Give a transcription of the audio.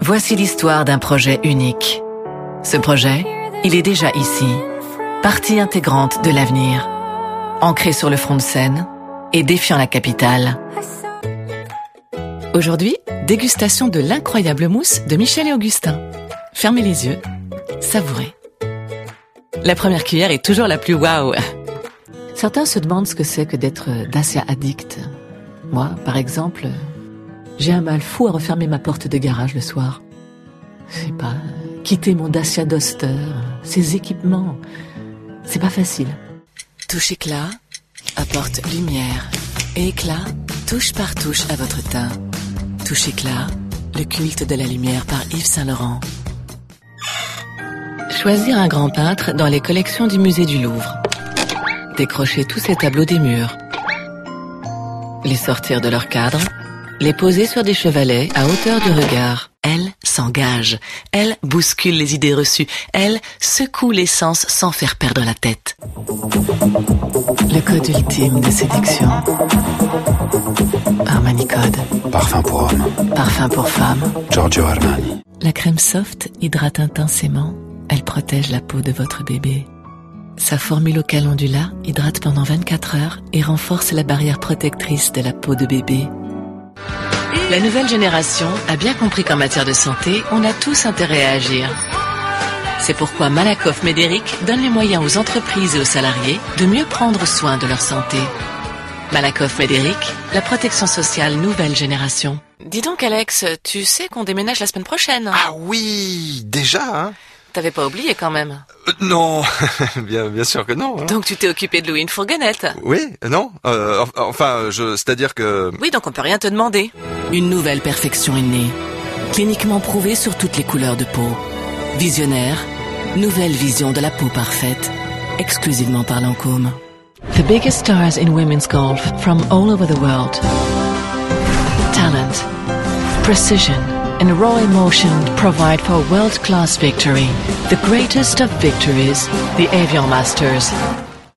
Voici l'histoire d'un projet unique. Ce projet, il est déjà ici, partie intégrante de l'avenir, ancré sur le front de scène et défiant la capitale. Aujourd'hui, dégustation de l'incroyable mousse de Michel et Augustin. Fermez les yeux, savourez. La première cuillère est toujours la plus waouh. Certains se demandent ce que c'est que d'être Dacia addict. Moi, par exemple, j'ai un mal fou à refermer ma porte de garage le soir. Je sais pas, quitter mon Dacia Duster, ses équipements, c'est pas facile. Touche éclat, apporte lumière. Et éclat, touche par touche à votre teint. Touche éclat, le culte de la lumière par Yves Saint Laurent. Choisir un grand peintre dans les collections du musée du Louvre. Décrocher tous ces tableaux des murs. Les sortir de leur cadre. Les poser sur des chevalets à hauteur du regard. Elle s'engage. Elle bouscule les idées reçues. Elle secoue les sens sans faire perdre la tête. Le code ultime de séduction. Armani Code. Parfum pour homme. Parfum pour femme. Giorgio Armani. La crème soft hydrate intensément. Elle protège la peau de votre bébé. Sa formule au calendula hydrate pendant 24 heures et renforce la barrière protectrice de la peau de bébé. La nouvelle génération a bien compris qu'en matière de santé, on a tous intérêt à agir. C'est pourquoi Malakoff Médéric donne les moyens aux entreprises et aux salariés de mieux prendre soin de leur santé. Malakoff Médéric, la protection sociale nouvelle génération. Dis donc Alex, tu sais qu'on déménage la semaine prochaine? Ah oui, déjà, hein? T'avais pas oublié quand même? Non, bien sûr que non. Hein. Donc tu t'es occupé de louer une fourgonnette? Oui, non. C'est-à-dire que... Oui, donc on peut rien te demander. Une nouvelle perfection est née. Cliniquement prouvée sur toutes les couleurs de peau. Visionnaire, nouvelle vision de la peau parfaite. Exclusivement par Lancôme. The biggest stars in women's golf from all over the world. Talent, precision, and raw emotion provide for world-class victory. The greatest of victories, the Avion Masters.